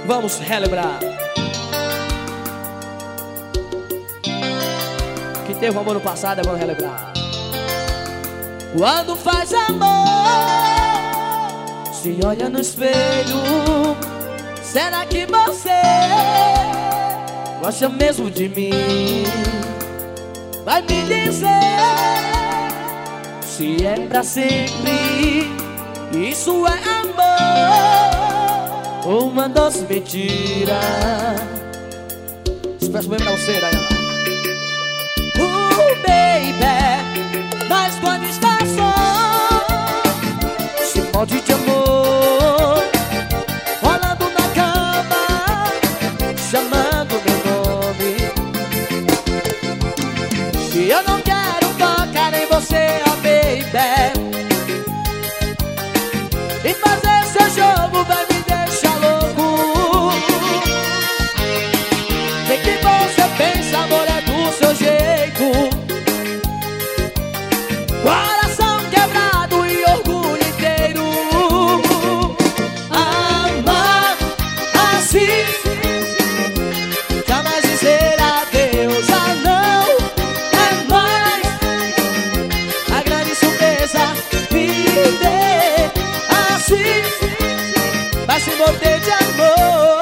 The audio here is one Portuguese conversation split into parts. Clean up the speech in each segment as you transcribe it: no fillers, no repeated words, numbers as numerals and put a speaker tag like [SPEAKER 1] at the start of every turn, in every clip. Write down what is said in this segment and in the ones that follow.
[SPEAKER 1] Vamos relembrar que teve um amor no passado, vamos relembrar. Quando faz amor, se olha no espelho, será que você gosta mesmo de mim? Vai me dizer se é pra sempre. Isso é amor ou uma doce mentira? Expresso bem pra você, Dayana. Baby, mas quando está só, se pode de amor, rolando na cama, chamando meu nome. E eu não quero tocar em você, oh baby, e fazer seu jogo vai me deixar louco. Sei que você pensa, amor, é do seu jeito. Coração quebrado e orgulho inteiro. Amar assim, jamais dizer adeus, já não é mais a grande surpresa. Viver assim vai se morder de amor.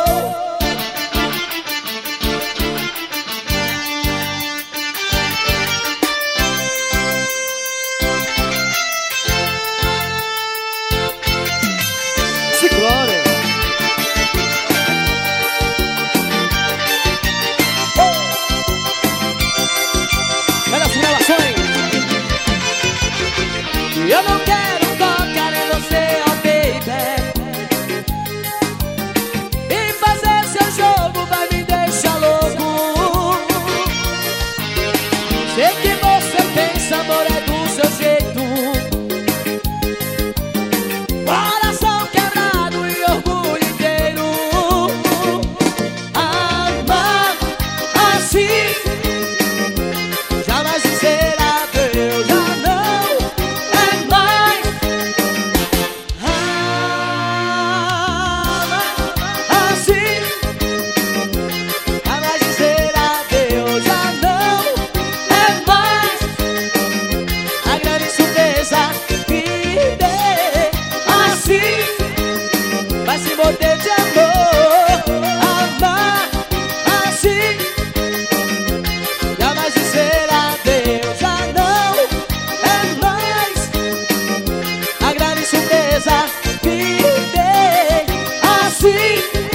[SPEAKER 1] Glória. Olha as relações. Eu não quero tocar em você, oh baby, e fazer seu jogo vai me deixar louco. Sei que você pensa, amor, é do seu jeito. Coração quebrado e orgulho inteiro. Amar assim, jamais dizer adeus, já não é mais. Amar assim, jamais dizer adeus, já não é mais a grande surpresa. Viver assim vai se morder de amor. Amar assim, jamais dizer adeus, já não é mais a grande surpresa. Viver assim